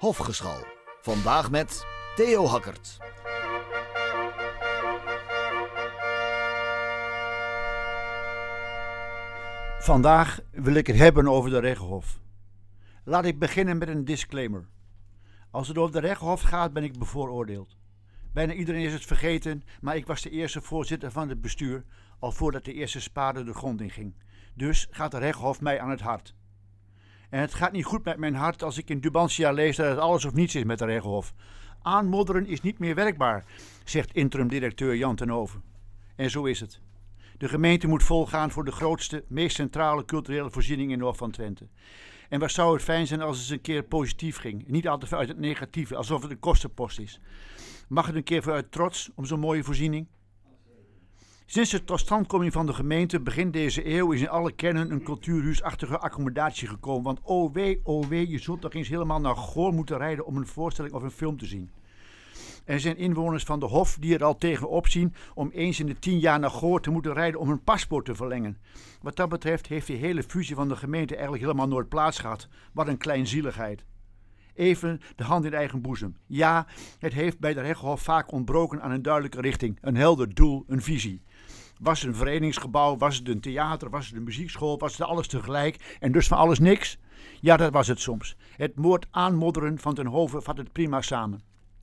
Hofgeschal. Vandaag met Theo Hackert. Vandaag wil ik het hebben over de Regenhof. Laat ik beginnen met een disclaimer. Als het over de Regenhof gaat, ben ik bevooroordeeld. Bijna iedereen is het vergeten, maar ik was de eerste voorzitter van het bestuur, al voordat de eerste spade de grond inging. Dus gaat de Regenhof mij aan het hart. En het gaat niet goed met mijn hart als ik in Tubantia lees dat het alles of niets is met de Regenhof. Aanmodderen is niet meer werkbaar, zegt interim-directeur Jan ten Hoven. En zo is het. De gemeente moet volgaan voor de grootste, meest centrale culturele voorziening in Noord van Twente. En wat zou het fijn zijn als het eens een keer positief ging. Niet altijd vanuit het negatieve, alsof het een kostenpost is. Mag het een keer vanuit trots om zo'n mooie voorziening? Sinds de totstandkoming van de gemeente begin deze eeuw is in alle kernen een cultuurhuisachtige accommodatie gekomen. Want oh wee, je zult toch eens helemaal naar Goor moeten rijden om een voorstelling of een film te zien. Er zijn inwoners van de Hof die er al tegenop zien om eens in de 10 jaar naar Goor te moeten rijden om hun paspoort te verlengen. Wat dat betreft heeft die hele fusie van de gemeente eigenlijk helemaal nooit plaats gehad. Wat een kleinzieligheid. Even de hand in eigen boezem. Ja, het heeft bij de Regenhof vaak ontbroken aan een duidelijke richting, een helder doel, een visie. Was het een verenigingsgebouw, was het een theater, was het een muziekschool, was het alles tegelijk en dus van alles niks? Ja, dat was het soms. Het moord aanmodderen van ten Hoven vat het prima samen.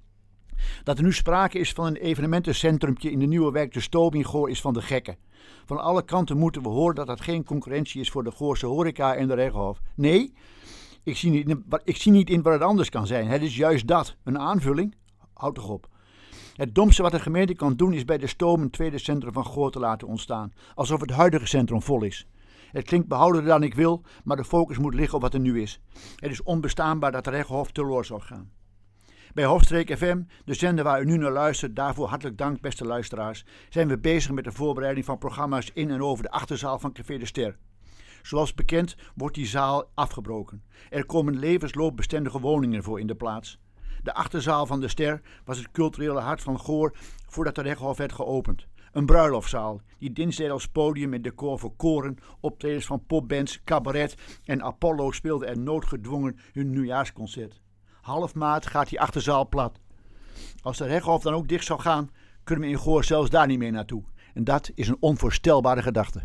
Dat er nu sprake is van een evenementencentrumtje in de nieuwe wijk de Stoom in Goor is van de gekken. Van alle kanten moeten we horen dat dat geen concurrentie is voor de Goorse horeca en de Regenhof. Nee, ik zie niet in wat het anders kan zijn. Het is juist dat, een aanvulling. Houd toch op. Het domste wat de gemeente kan doen is bij de Stoom een tweede centrum van Goor te laten ontstaan. Alsof het huidige centrum vol is. Het klinkt behoudener dan ik wil, maar de focus moet liggen op wat er nu is. Het is onbestaanbaar dat de Regenhof teloor zal gaan. Bij Hofstreek FM, de zender waar u nu naar luistert, daarvoor hartelijk dank beste luisteraars, zijn we bezig met de voorbereiding van programma's in en over de achterzaal van Café de Ster. Zoals bekend wordt die zaal afgebroken. Er komen levensloopbestendige woningen voor in de plaats. De achterzaal van de Ster was het culturele hart van Goor voordat de Regenhof werd geopend. Een bruiloftzaal die dienst deed als podium en decor voor koren, optredens van popbands, cabaret en Apollo speelde er noodgedwongen hun nieuwjaarsconcert. Half maart gaat die achterzaal plat. Als de Regenhof dan ook dicht zou gaan, kunnen we in Goor zelfs daar niet meer naartoe. En dat is een onvoorstelbare gedachte.